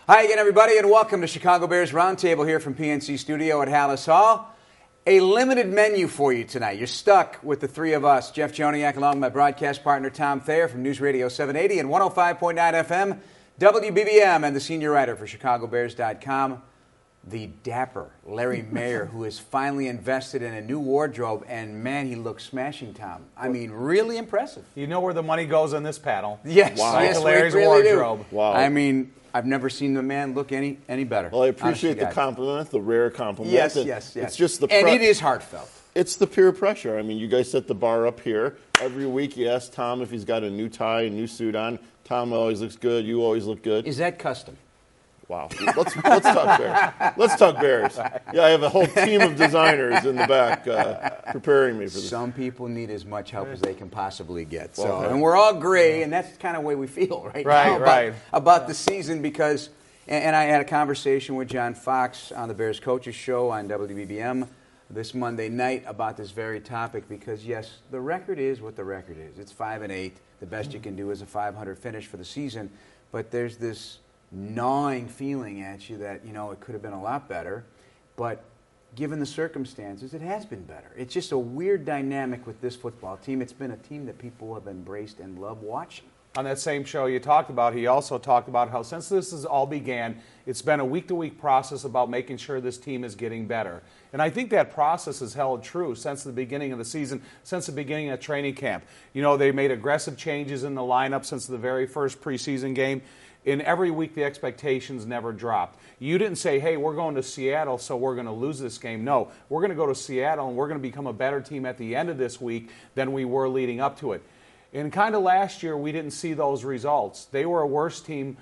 Hi again, everybody, and welcome to Chicago Bears Roundtable here from PNC Studio at Hallis Hall. A limited menu for you tonight. You're stuck with the three of us, Jeff Joniak, along with my broadcast partner, Tom Thayer, from News Radio 780 and 105.9 FM, WBBM, and the senior writer for ChicagoBears.com, the dapper Larry Mayer, who has finally invested in a new wardrobe, and man, he looks smashing, Tom. I mean, really impressive. You know where the money goes on this panel. Yes, Wow. yes, Larry's we really wardrobe. do. Wow. I mean, I've never seen the man look any better. Well, I appreciate Honest to the God. compliment, the rare compliment. Yes, And yes. It's just the and it is heartfelt. It's the peer pressure. I mean, you guys set the bar up here. Every week you ask Tom if he's got a new tie, a new suit on. Tom always looks good. You always look good. Is that custom? Wow. Let's talk Bears. Let's talk Bears. Yeah, I have a whole team of designers in the back preparing me for this. Some people need as much help as they can possibly get. So, Okay. and we're all gray, and that's kind of the way we feel right Right, now about the season because, and I had a conversation with John Fox on the Bears Coaches Show on WBBM this Monday night about this very topic because, yes, the record is what the record is. It's 5-8. The best you can do is a 500 finish for the season, but there's this gnawing feeling at you that, it could have been a lot better, but given the circumstances, it has been better. It's just a weird dynamic with this football team. It's been a team that people have embraced and love watching. On that same show you talked about, he also talked about how since this has all began, it's been a week-to-week process about making sure this team is getting better. And I think that process has held true since the beginning of the season, since the beginning of training camp. They made aggressive changes in the lineup since the very first preseason game. In every week, the expectations never dropped. You didn't say, hey, we're going to Seattle, so we're going to lose this game. No, we're going to go to Seattle, and we're going to become a better team at the end of this week than we were leading up to it. And kind of last year, we didn't see those results. They were a worse team,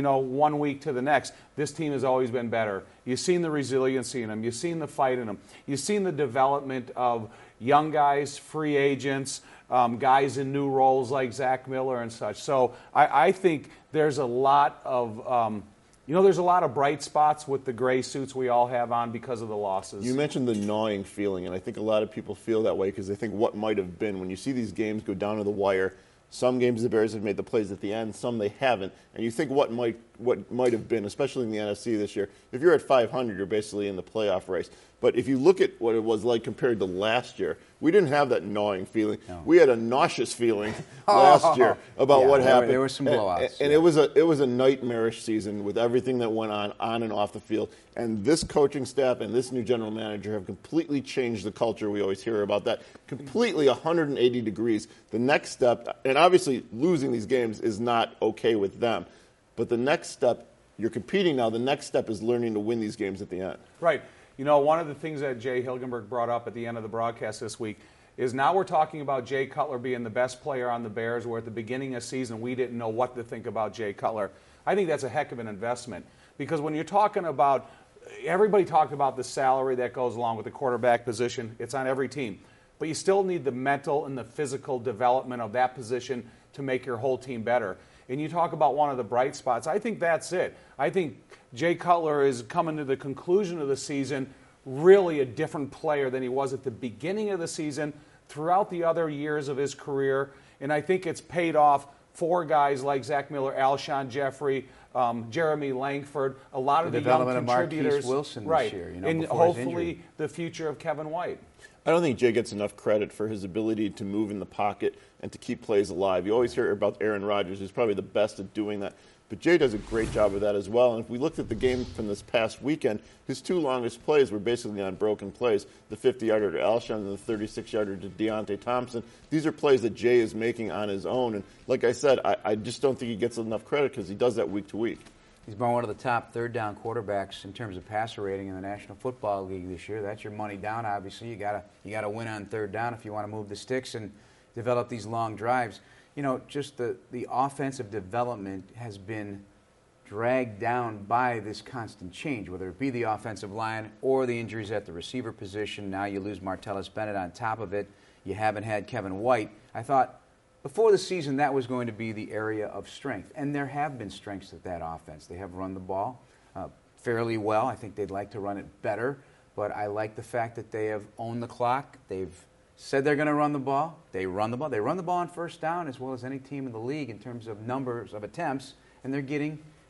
1 week to the next. This team has always been better. You've seen the resiliency in them. You've seen the fight in them. You've seen the development of young guys, free agents, guys in new roles like Zach Miller and such. So I think there's a lot of there's a lot of bright spots with the gray suits we all have on because of the losses. You mentioned the gnawing feeling, and I think a lot of people feel that way because they think what might have been. When you see these games go down to the wire, some games the Bears have made the plays at the end, some they haven't, and you think what might have been, especially in the NFC this year. If you're at 500, you're basically in the playoff race. But if you look at what it was like compared to last year, we didn't have that gnawing feeling. No. We had a nauseous feeling last year about what happened. There were some blowouts. And it was a nightmarish season with everything that went on and off the field. And this coaching staff and this new general manager have completely changed the culture. We always hear about that. Completely 180 degrees. The next step, and obviously losing these games is not okay with them. But the next step, you're competing now. The next step is learning to win these games at the end. Right. One of the things that Jay Hilgenberg brought up at the end of the broadcast this week is now we're talking about Jay Cutler being the best player on the Bears, where at the beginning of the season we didn't know what to think about Jay Cutler. I think that's a heck of an investment because when you're talking about – everybody talked about the salary that goes along with the quarterback position. It's on every team. But you still need the mental and the physical development of that position to make your whole team better. And you talk about one of the bright spots. I think that's it. I think Jay Cutler is coming to the conclusion of the season really a different player than he was at the beginning of the season, throughout the other years of his career. And I think it's paid off for guys like Zach Miller, Alshon Jeffrey, Jeremy Langford, a lot of the young contributors. Marquise Wilson right. this year, and before his hopefully injury. the future of Kevin White. I don't think Jay gets enough credit for his ability to move in the pocket and to keep plays alive. You always hear about Aaron Rodgers, who's probably the best at doing that. But Jay does a great job of that as well. And if we looked at the game from this past weekend, his two longest plays were basically on broken plays. The 50-yarder to Alshon and the 36-yarder to Deontay Thompson. These are plays that Jay is making on his own. And like I said, I just don't think he gets enough credit because he does that week to week. He's been one of the top third-down quarterbacks in terms of passer rating in the National Football League this year. That's your money down, obviously. You gotta win on third down if you want to move the sticks and develop these long drives. Just the offensive development has been dragged down by this constant change, whether it be the offensive line or the injuries at the receiver position. Now you lose Martellus Bennett on top of it. You haven't had Kevin White. I thought before the season that was going to be the area of strength, and there have been strengths at that offense. They have run the ball fairly well. I think they'd like to run it better, but I like the fact that they have owned the clock. They've said they're going to run the ball. They run the ball. They run the ball on first down as well as any team in the league in terms of numbers of attempts, and they're getting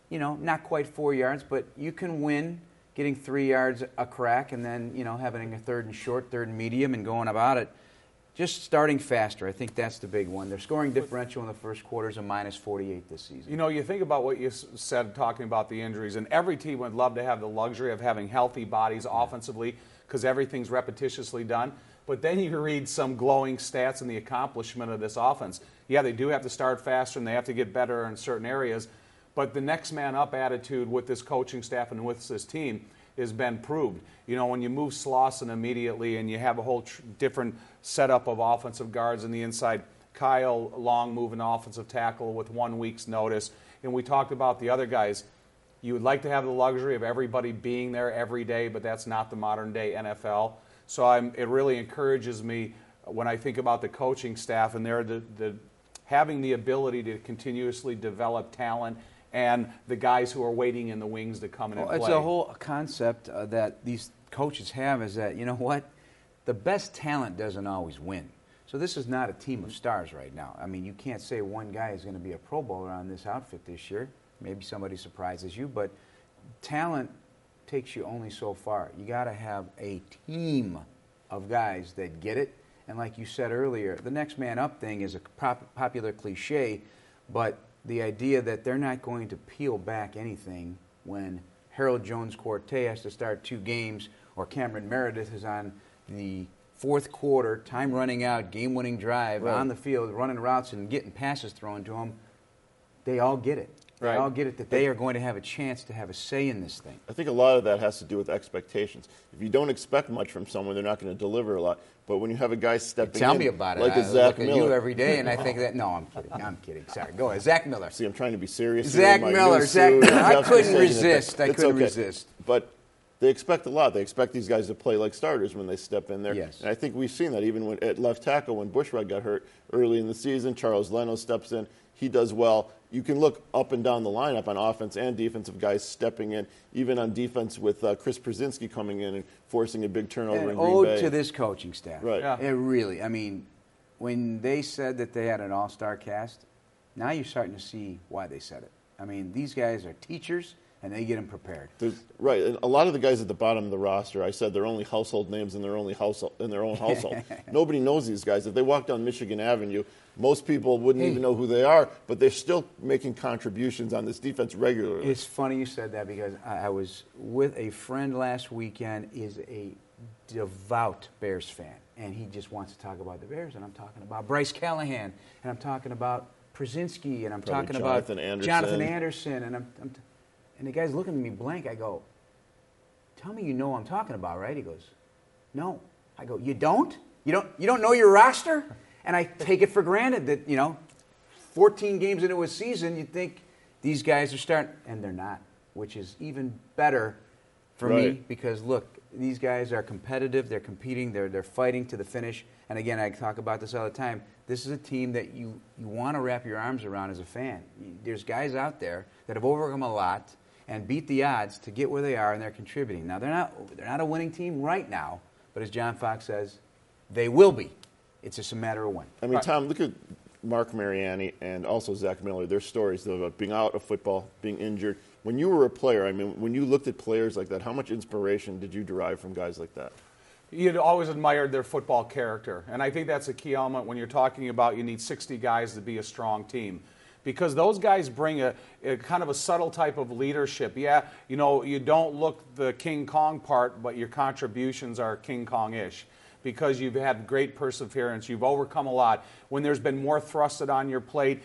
not quite 4 yards, but you can win getting 3 yards a crack and then, having a third and short, third and medium and going about it. Just starting faster. I think that's the big one. Their scoring differential in the first quarter is a -48 this season. You think about what you said talking about the injuries, and every team would love to have the luxury of having healthy bodies offensively because everything's repetitiously done. But then you read some glowing stats and the accomplishment of this offense. Yeah, they do have to start faster and they have to get better in certain areas, but the next man up attitude with this coaching staff and with this team has been proved. When you move Slauson immediately and you have a whole different setup of offensive guards on the inside, Kyle Long moving offensive tackle with 1 week's notice, and we talked about the other guys. You would like to have the luxury of everybody being there every day, but that's not the modern day NFL. So it really encourages me when I think about the coaching staff and they're having the ability to continuously develop talent and the guys who are waiting in the wings to come in and play. It's a whole concept that these coaches have is that, the best talent doesn't always win. So this is not a team of stars right now. I mean, you can't say one guy is going to be a Pro Bowler on this outfit this year. Maybe somebody surprises you, but talent takes you only so far. You got to have a team of guys that get it. And like you said earlier, the next man up thing is a popular cliche, but the idea that they're not going to peel back anything when Harold Jones-Cortez has to start 2 games or Cameron Meredith is on the fourth quarter, time running out, game-winning drive on the field, running routes and getting passes thrown to them, they all get it. They all get it that they are going to have a chance to have a say in this thing. I think a lot of that has to do with expectations. If you don't expect much from someone, they're not going to deliver a lot. But when you have a guy stepping Tell in, me about like it. a Zach Miller. I look at you every day, and I think that, no, I'm kidding. I'm kidding. Sorry. Go ahead. Zach Miller. See, I'm trying to be serious. Zach Miller. I couldn't resist. I couldn't resist. But they expect a lot. They expect these guys to play like starters when they step in there. Yes. And I think we've seen that even at left tackle when Bushrod got hurt early in the season. Charles Leno steps in. He does well. You can look up and down the lineup on offense and defensive guys stepping in, even on defense with Chris Przinski coming in and forcing a big turnover in Green Bay. To this coaching staff. Right. Yeah. It really, when they said that they had an all-star cast, now you're starting to see why they said it. These guys are teachers, and they get them prepared. Right. And a lot of the guys at the bottom of the roster, I said they're only household names in their own household. Nobody knows these guys. If they walk down Michigan Avenue, most people wouldn't even know who they are, but they're still making contributions on this defense regularly. It's funny you said that because I was with a friend last weekend, is a devout Bears fan, and he just wants to talk about the Bears, and I'm talking about Bryce Callahan, and I'm talking about Przinski, and I'm talking about Jonathan Anderson, and and the guy's looking at me blank. I go, tell me you know what I'm talking about, right? He goes, no. I go, you don't? You don't know your roster? And I take it for granted that, 14 games into a season, you'd think these guys are starting, and they're not, which is even better for me because, look, these guys are competitive, they're competing, they're fighting to the finish. And again, I talk about this all the time. This is a team that you want to wrap your arms around as a fan. There's guys out there that have overcome a lot and beat the odds to get where they are, and they're contributing. Now, they're not a winning team right now, but as John Fox says, they will be. It's just a matter of when. Tom, look at Mark Mariani and also Zach Miller. Their stories about being out of football, being injured. When you were a player, when you looked at players like that, how much inspiration did you derive from guys like that? You'd always admired their football character. And I think that's a key element when you're talking about you need 60 guys to be a strong team. Because those guys bring a kind of a subtle type of leadership. Yeah, you don't look the King Kong part, but your contributions are King Kong-ish. Because you've had great perseverance, you've overcome a lot. When there's been more thrusted on your plate,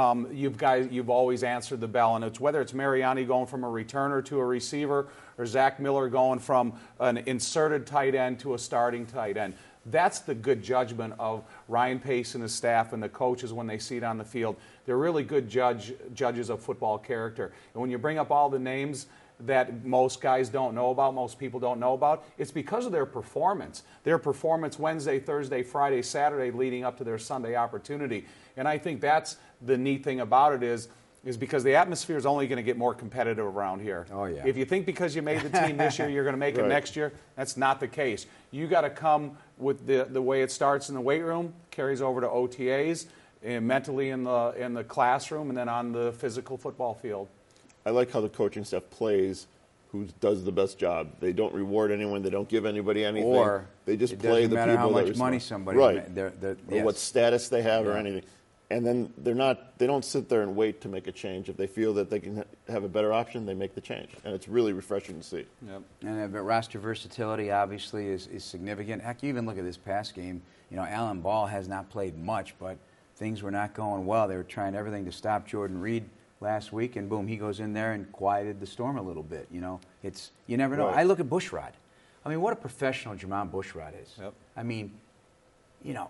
you've always answered the bell. And whether it's Mariani going from a returner to a receiver or Zach Miller going from an inserted tight end to a starting tight end. That's the good judgment of Ryan Pace and his staff and the coaches when they see it on the field. They're really good judges of football character. And when you bring up all the names that most guys don't know about, most people don't know about, it's because of their performance. Their performance Wednesday, Thursday, Friday, Saturday leading up to their Sunday opportunity. And I think that's the neat thing about it is because the atmosphere is only going to get more competitive around here. Oh, yeah. If you think because you made the team this year you're going to make it next year, that's not the case. You got to come with the way it starts in the weight room, carries over to OTAs, and mentally in the classroom, and then on the physical football field. I like how the coaching staff plays who does the best job. They don't reward anyone. They don't give anybody anything. Or they just it play doesn't the matter people how that much are money smart. somebody right. or Or what status they have or Yeah. anything. And then they don't sit there and wait to make a change. If they feel that they can have a better option, they make the change. And it's really refreshing to see. Yep. And roster versatility obviously is significant. Heck, you even look at this past game. You know, Alan Ball has not played much, but things were not going well. They were trying everything to stop Jordan Reed last week, and boom, he goes in there and quieted the storm a little bit. You know, you never know. Right. I look at Bushrod. I mean, what a professional Jermon Bushrod is. Yep. I mean, you know,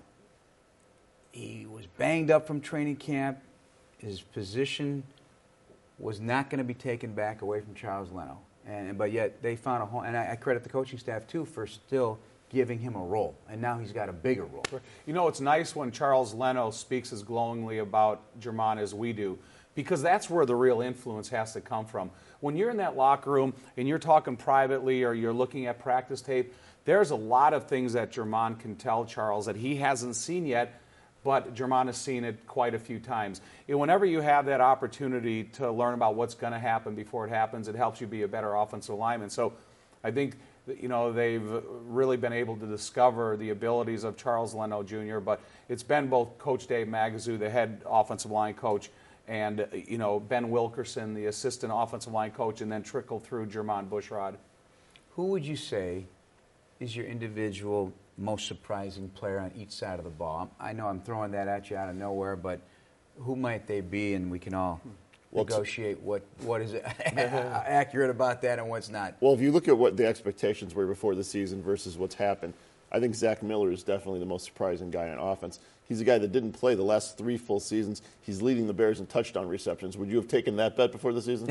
he was banged up from training camp. His position was not going to be taken back away from Charles Leno. But yet they found a home. And I credit the coaching staff, too, for still giving him a role. And now he's got a bigger role. You know, it's nice when Charles Leno speaks as glowingly about Jermon as we do, because that's where the real influence has to come from. When you're in that locker room and you're talking privately or you're looking at practice tape, there's a lot of things that Jermon can tell Charles that he hasn't seen yet, but Jermon has seen it quite a few times. And whenever you have that opportunity to learn about what's going to happen before it happens, it helps you be a better offensive lineman. So I think, you know, they've really been able to discover the abilities of Charles Leno Jr., but it's been both Coach Dave Magazoo, the head offensive line coach, and, you know, Ben Wilkerson, the assistant offensive line coach, and then trickle through Jermon Bushrod. Who would you say is your individual most surprising player on each side of the ball? I know I'm throwing that at you out of nowhere, but who might they be, and we can all negotiate what is accurate about that and what's not. Well, if you look at what the expectations were before the season versus what's happened, I think Zach Miller is definitely the most surprising guy on offense. He's a guy that didn't play the last 3 full seasons. He's leading the Bears in touchdown receptions. Would you have taken that bet before the season?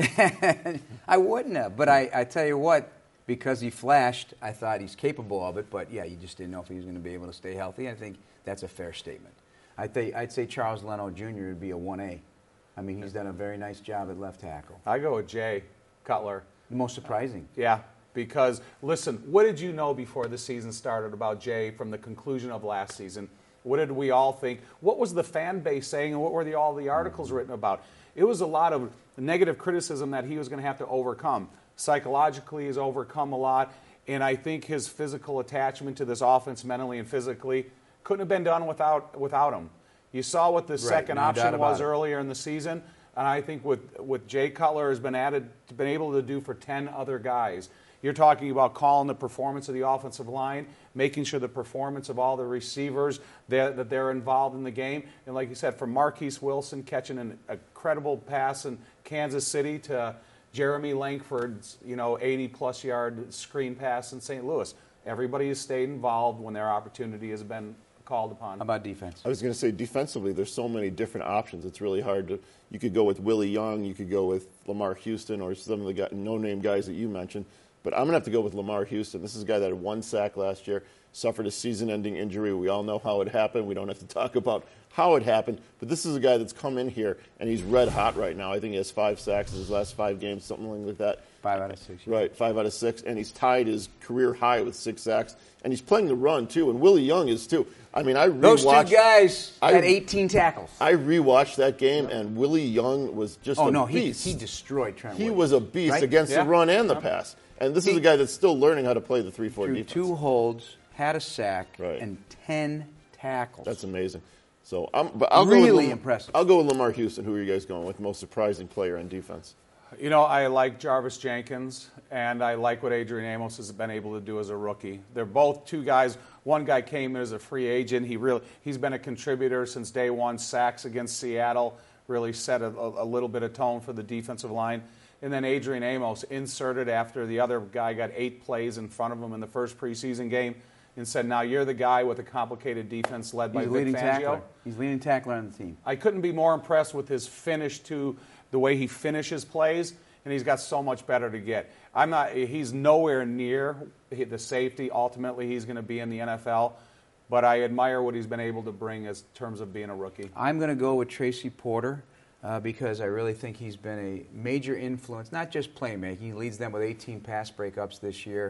I wouldn't have, but I tell you what, because he flashed, I thought he's capable of it, but yeah, you just didn't know if he was going to be able to stay healthy. I think that's a fair statement. I'd say Charles Leno Jr. would be a 1A. I mean, he's done a very nice job at left tackle. I go with Jay Cutler. The most surprising. Yeah, because, listen, what did you know before the season started about Jay from the conclusion of last season? What did we all think? What was the fan base saying, and what were all the articles written about? It was a lot of negative criticism that he was going to have to overcome. Psychologically, he's overcome a lot, and I think his physical attachment to this offense, mentally and physically, couldn't have been done without him. You saw what the second option was earlier in the season, and I think what Jay Cutler has been able to do for 10 other guys. You're talking about calling the performance of the offensive line, making sure the performance of all the receivers that they're involved in the game. And like you said, from Marquise Wilson catching an incredible pass in Kansas City to Jeremy Langford's 80-plus yard screen pass in St. Louis. Everybody has stayed involved when their opportunity has been called upon. How about defense? I was going to say defensively, there's so many different options. It's really hard to. You could go with Willie Young, you could go with Lamar Houston, or some of the no-name guys that you mentioned. But I'm going to have to go with Lamar Houston. This is a guy that had 1 sack last year, suffered a season-ending injury. We all know how it happened. We don't have to talk about how it happened. But this is a guy that's come in here, and he's red hot right now. I think he has 5 sacks in his last 5 games, something like that. 5 out of 6. Yeah. Right, 5 out of 6. And he's tied his career high with 6 sacks. And he's playing the run, too. And Willie Young is, too. I mean, I rewatched. Those 2 guys had 18 tackles. I rewatched that game, and Willie Young was just a beast. He destroyed Trent He Williams, was a beast right? against the run and the pass. And this is a guy that's still learning how to play the 3-4 defense. 2 holds, had a sack, Right. and 10 tackles. That's amazing. So, I'll Really go with impressive. I'll go with Lamar Houston. Who are you guys going with? Most surprising player on defense? You know, I like Jarvis Jenkins, and I like what Adrian Amos has been able to do as a rookie. They're both 2 guys. One guy came in as a free agent. He's been a contributor since day one. Sacks against Seattle really set a little bit of tone for the defensive line. And then Adrian Amos inserted after the other guy got 8 plays in front of him in the first preseason game and said, now you're the guy with a complicated defense led by Vic Fangio. He's leading tackler on the team. I couldn't be more impressed with his finish to the way he finishes plays, and he's got so much better to get. He's nowhere near the safety. Ultimately, he's going to be in the NFL, but I admire what he's been able to bring as terms of being a rookie. I'm going to go with Tracy Porter. Because I really think he's been a major influence, not just playmaking. He leads them with 18 pass breakups this year.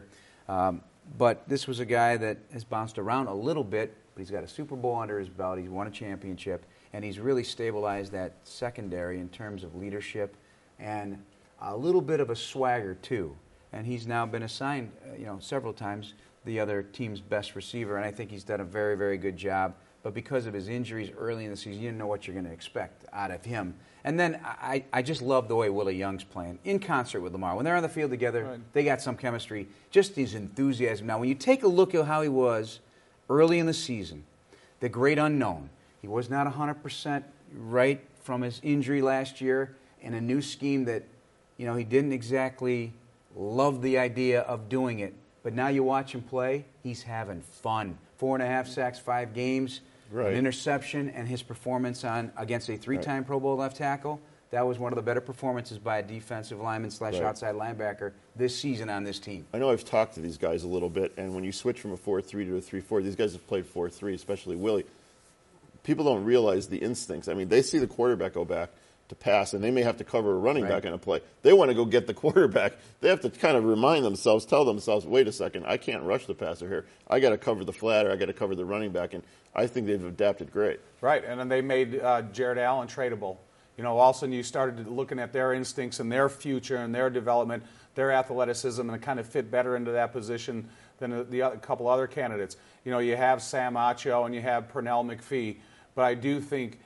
But this was a guy that has bounced around a little bit, but he's got a Super Bowl under his belt. He's won a championship, and he's really stabilized that secondary in terms of leadership. And a little bit of a swagger too, and he's now been assigned, several times the other team's best receiver, and I think he's done a very, very good job. But because of his injuries early in the season, you didn't know what you're going to expect out of him. And then I just love the way Willie Young's playing in concert with Lamar. When they're on the field together, right, they got some chemistry. Just his enthusiasm. Now, when you take a look at how he was early in the season, the great unknown, he was not 100% right from his injury last year in a new scheme that, he didn't exactly love the idea of doing it. But now you watch him play, he's having fun. 4.5 sacks, 5 games. Right. An interception, and his performance against a 3-time Pro Bowl left tackle, that was one of the better performances by a defensive lineman / outside linebacker this season on this team. I know I've talked to these guys a little bit, and when you switch from a 4-3 to a 3-4, these guys have played 4-3, especially Willie. People don't realize the instincts. I mean, they see the quarterback go back to pass, and they may have to cover a running back on a play. They want to go get the quarterback. They have to kind of remind themselves, tell themselves, wait a second, I can't rush the passer here. I got to cover the flat, or I got to cover the running back, and I think they've adapted great. Right, and then they made Jared Allen tradable. All of a sudden you started looking at their instincts and their future and their development, their athleticism, and it kind of fit better into that position than a couple other candidates. You have Sam Acho and you have Pernell McPhee, but I do think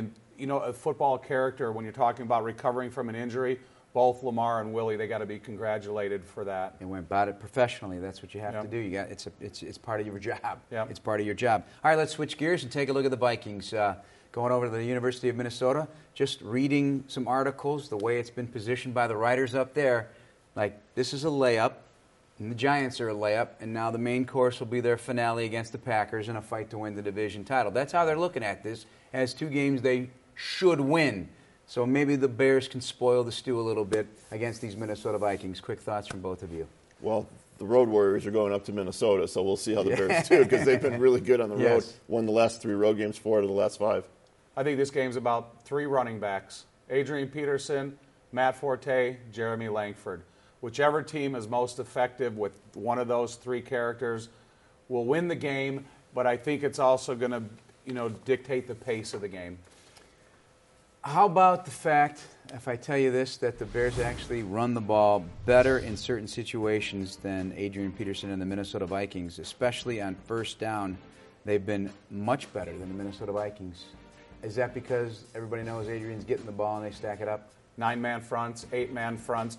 a football character, when you're talking about recovering from an injury, both Lamar and Willie, they got to be congratulated for that. They went about it professionally. That's what you have to do. It's part of your job. Yep. It's part of your job. All right, let's switch gears and take a look at the Vikings. Going over to the University of Minnesota, just reading some articles, the way it's been positioned by the writers up there, like this is a layup, and the Giants are a layup, and now the main course will be their finale against the Packers in a fight to win the division title. That's how they're looking at this, as 2 games they should win. So maybe the Bears can spoil the stew a little bit against these Minnesota Vikings. Quick thoughts from both of you. Well, the Road Warriors are going up to Minnesota, so we'll see how the Bears do, because they've been really good on the road. Won the last 3 road games, 4 out of the last 5. I think this game's about 3 running backs: Adrian Peterson, Matt Forte, Jeremy Langford. Whichever team is most effective with one of those 3 characters will win the game, but I think it's also going to, dictate the pace of the game. How about the fact, if I tell you this, that the Bears actually run the ball better in certain situations than Adrian Peterson and the Minnesota Vikings, especially on first down? They've been much better than the Minnesota Vikings. Is that because everybody knows Adrian's getting the ball and they stack it up? 9-man fronts, 8-man fronts.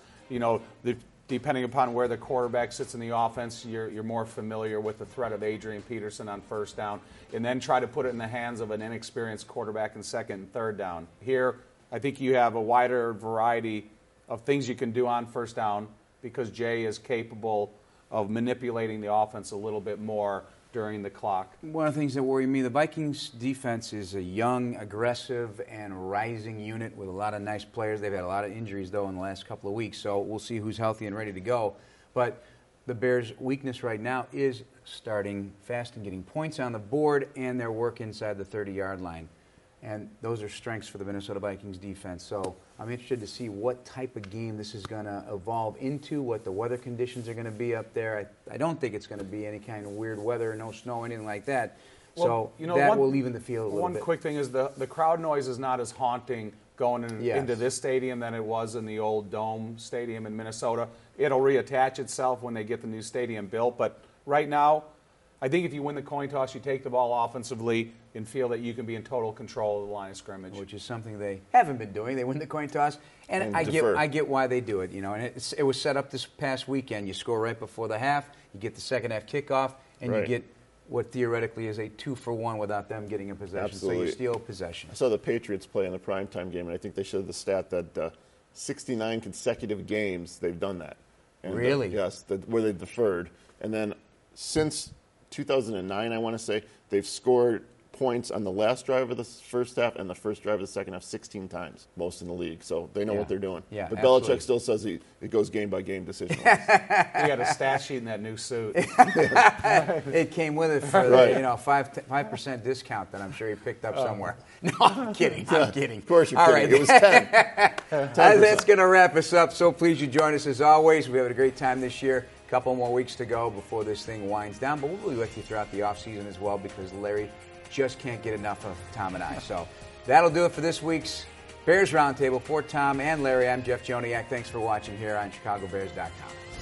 Depending upon where the quarterback sits in the offense, you're more familiar with the threat of Adrian Peterson on first down, and then try to put it in the hands of an inexperienced quarterback in second and third down. Here, I think you have a wider variety of things you can do on first down because Jay is capable of manipulating the offense a little bit more during the clock. One of the things that worry me, the Vikings defense is a young, aggressive, and rising unit with a lot of nice players. They've had a lot of injuries, though, in the last couple of weeks, so we'll see who's healthy and ready to go. But the Bears' weakness right now is starting fast and getting points on the board and their work inside the 30-yard line. And those are strengths for the Minnesota Vikings defense. So I'm interested to see what type of game this is going to evolve into, what the weather conditions are going to be up there. I don't think it's going to be any kind of weird weather, no snow, anything like that. Well, so that will even the field a little bit. One quick thing is the crowd noise is not as haunting going into this stadium than it was in the old Dome Stadium in Minnesota. It'll reattach itself when they get the new stadium built. But right now, I think if you win the coin toss, you take the ball offensively and feel that you can be in total control of the line of scrimmage. Which is something they haven't been doing. They win the coin toss, and I get why they do it. And it was set up this past weekend. You score right before the half, you get the second half kickoff, and you get what theoretically is a 2-for-1 without them getting a possession. Absolutely. So you steal possession. I saw the Patriots play in the primetime game, and I think they showed the stat that 69 consecutive games they've done that. And, really? Yes, where they deferred. And then since 2009, I want to say, they've scored points on the last drive of the first half and the first drive of the second half 16 times, most in the league. So they know what they're doing. Yeah, but absolutely. Belichick still says it goes game-by-game decision. You got a stat sheet in that new suit. It came with it for the 5% discount that I'm sure he picked up somewhere. No, I'm kidding. I'm kidding. Of course you're All kidding. Right. It was 10. That's going to wrap us up. So pleased you joined us as always. We had a great time this year. A couple more weeks to go before this thing winds down, but we'll be with you throughout the offseason as well because Larry just can't get enough of Tom and I. So that'll do it for this week's Bears Roundtable for Tom and Larry. I'm Jeff Joniak. Thanks for watching here on ChicagoBears.com.